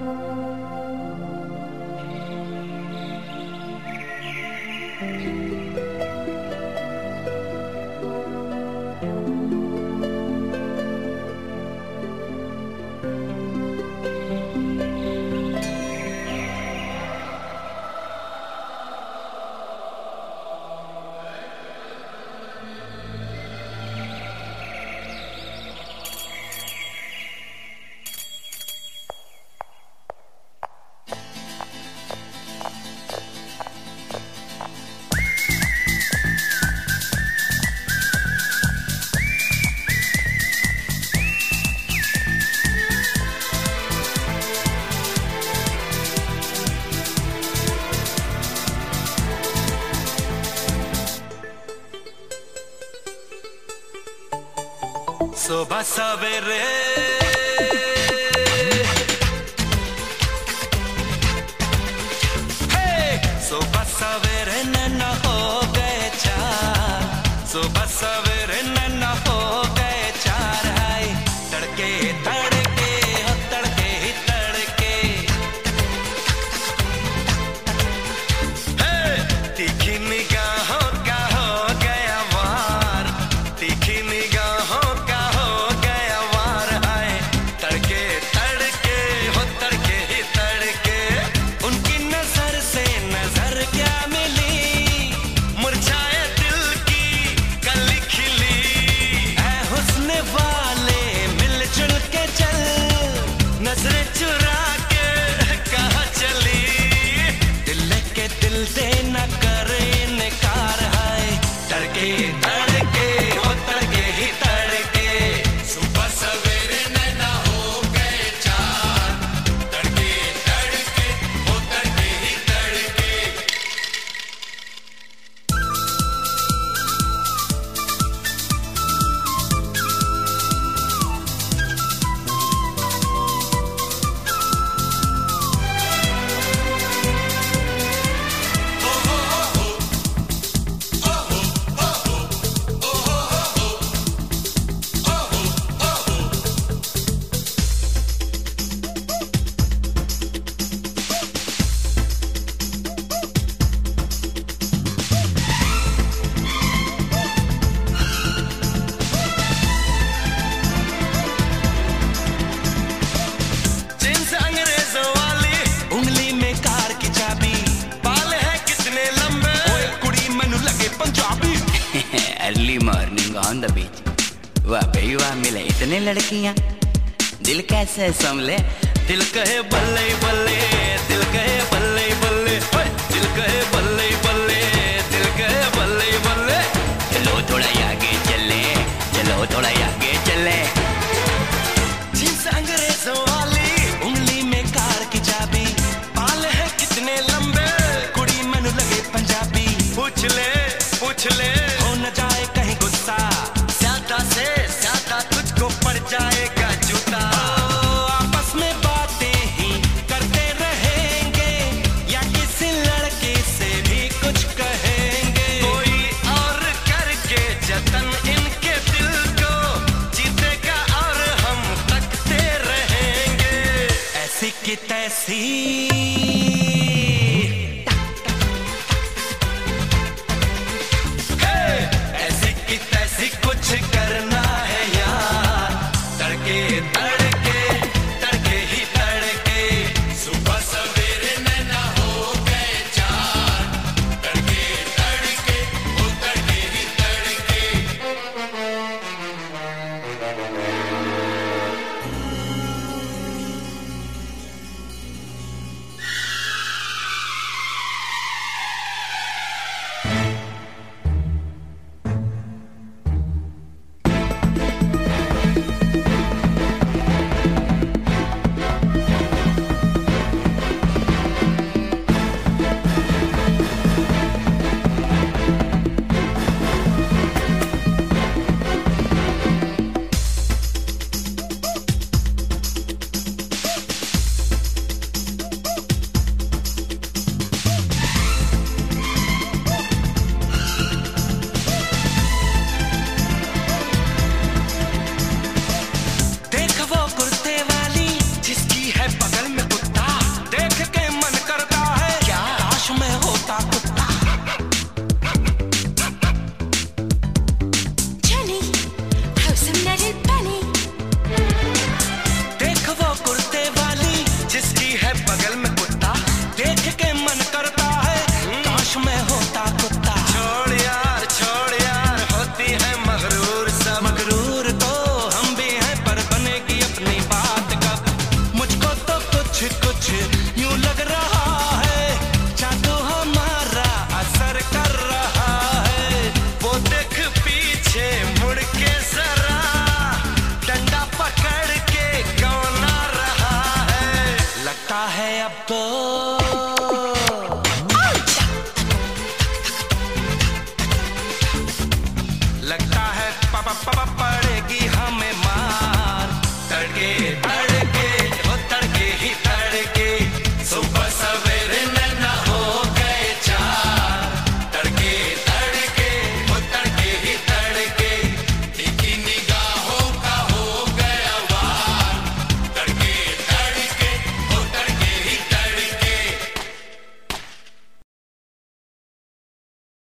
सुबह सवेरे सुबह सवेरे नैना हो गए चार, सुबह सवेरे नैना हो गए चार। हाय तड़के तड़के हो तड़के ही तड़के, तीखी निगाहों का हो गया वार, तीखी निगाहों का हो गया वार। हाय तड़के तड़के हो तड़के ही तड़के, उनकी नजर से नजर क्या मिली, मुरझाए दिल की कली खिली। ऐ हुस्न वाले मिलजुल के चल, नजरें चुरा के कहाँ चली, दिल के दिल दे न करे इनकार। है तड़के तड़के हो तड़के ही तड़के, सुबह सवेरे नैना हो गए चार, तड़के तड़के हो तड़के ही तड़के। जींस अंग्रेजों वाली, उंगली में कार की चाबी, बाल है कितने लंबे, ओए कुड़ी मैनू लगे Punjabi. Early morning on the beach, वाह भाई वाह, मिले इतने लड़कियां, दिल कैसे संभले। दिल कहे बल्ले बल्ले, दिल कहे बल्ले बल्ले, ओए दिल कहे बल्ले बल्ले, दिल कहे बल्ले बल्ले। चलो थोड़ा आगे चले, चलो थोड़ा आगे चले। जींस अंग्रेजों वाली, उंगली में कार की चाबी, बाल है कितने लंबे, कुड़ी मैनू लगे पंजाबी। पूछ ले हो न जाए कहीं गुस्सा, ज्यादा से ज्यादा तुझको पड़ जाएगा जूता। आपस में बातें ही करते रहेंगे, या किसी लड़के से भी कुछ कहेंगे, कोई और करके जतन इनके दिल को जीतेगा और हम तकते रहेंगे। ऐसी की तैसी, ऐसी की तैसी कुछ करना है यार, तड़के